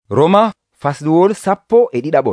Roma fasluwol 12.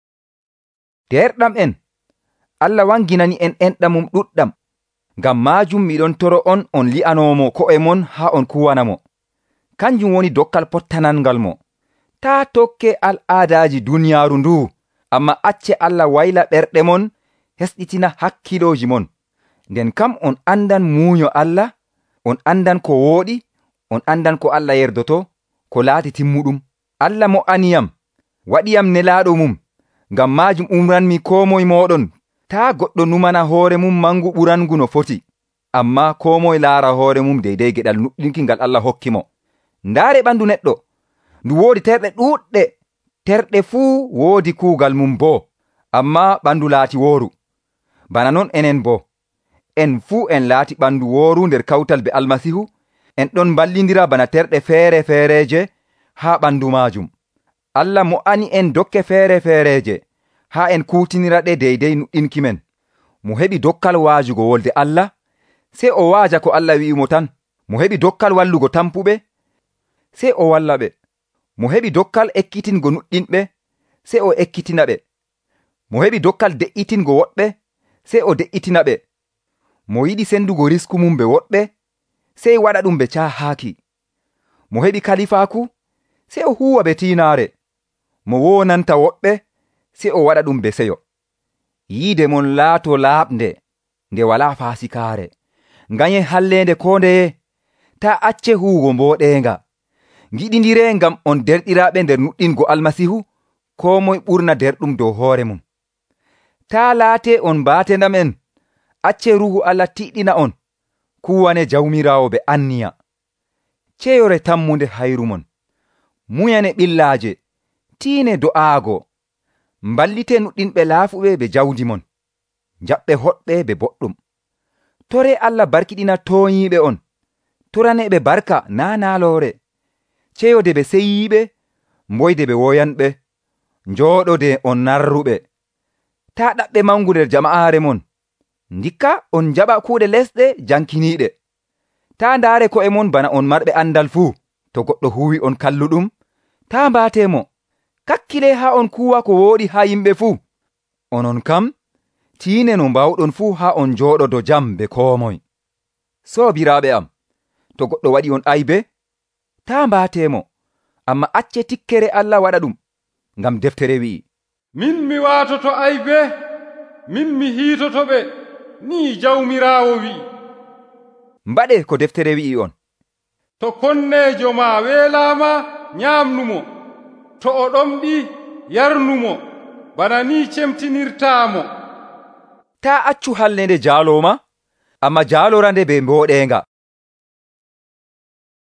Derɗam en, Allah wanginani en enɗam mum ɗuɗɗam. Ngam majum miɗon toro on li'anomo ko'e mon ha on kuwanamo. Kanjum woni dokkal pottanangal mo. Ta tokke al'adaji duniyaaru ndu, amma acce Allah wayla ɓerɗe mon, hesɗitina hakkiloji mon. Nden kam on andan muunyo Allah, on andan ko wooɗi, on andan ko Allah yerdoto, ko laati timmuɗum. Allah mo aniyam, waɗiyam nelaɗo mum, ngam majum umranmi ko moye moɗon, ta goɗɗo numana hoore mum mangu ɓurangu no foti, amma ko moye laara hoore mum deydey geɗal nuɗɗinki ngal Allah hokki mo. Ndaare ɓandu neɗɗo, ndu woodi terɗe ɗuɗɗe, terɗe fuu woodi kuugal mum bo, amma ɓandu laati wooru. Bana non enen bo, en fuu en laati ɓandu wooru nder kawtal be Almasihu, en ɗon ballindira bana terɗe feere-feereje ha ɓandu majum. Allah mo ani en dokke feere-feereje ha en kutinira ɗe deydey nuɗɗinki men. Mo heɓi dokkal waajugo wolde Allah, sei o waaja ko Allah wi'imo tan. Mo heɓi dokkal wallugo tampuɓe, sei o walla ɓe. Mo heɓi dokkal ekkitingo nuɗɗinɓe, sei o ekkitina ɓe. Mo heɓi dokkal de'itingo woɗɓe, sei o de'itina ɓe. Mo yiɗi sendugo risku mum be woɗɓe, sei waɗa ɗum be caahaaki. Mo heɓi kalifaaku, sei o huwa be tiinaare. Mo wonanta woɓɓe, sei o waɗa ɗum be seyo. Yiide mon laato laaɓnde, nde walaa faasikaare. Nganye hallende ko ndeye, ta acce huugo mbooɗeenga. Giɗindire ngam on derɗiraaɓe nder nuɗɗingo Almasihu, ko moye ɓurna derɗum dow hoore mum. Ta laate on mbaatendam en, acce Ruhu Allah tiɗɗina on, kuwane jawmiraawo be anniya. Ceyore tammunde hayru mon, muyane ɓillaaje, tiine do'aago, mballite nuɗɗinɓe laafuɓe be jawdi mon, jaɓɓe hoɗɓe be boɗɗum. Tore Allah barkiɗina tooñiiɓe on, toraneɓe barka naa naaloore, ceyode be seyiiɓe, mboyde be woyanɓe, njooɗode on narruɓe. Ta ɗaɓɓe mangu nder jama'aare mon, ndikka on jaɓa kuuɗe lesɗe jankiniiɗe. Ta ndaare ko'e mon bana on marɓe andal fuu. To goɗɗo huwi on kalluɗum, ta mbaatemo. Kakkile ha on kuwa ko wooɗi ha yimɓe fuu. Onon kam, tiine no mbawɗon fuu ha on jooɗodo jam be ko moye. Soobiraaɓe am, to goɗɗo waɗi on aybe, ta mbaatemo, amma acce tikkere Allah waɗa ɗum, ngam deftere wi'i, min mi waatoto aybe, min mi hiitoto ɓe, ni jawmiraawo wi'i. Mbaɗe ko deftere wi'i on. To konnejo ma weelaama, nyaamnumo, to o ɗomɗi, yarnumo, bana ni cemtinirtaamo. Ta accu hallende jaaloma, amma jaalorande be mbooɗeenga.